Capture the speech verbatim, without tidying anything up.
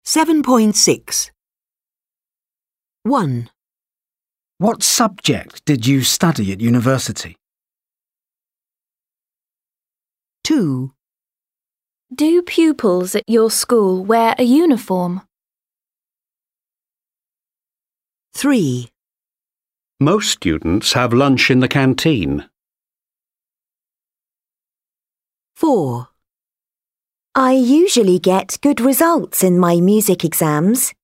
seven point six. one. What subject did you study at university? two. Do pupils at your school wear a uniform? three. Most students have lunch in the canteen. four. I usually get good results in my music exams.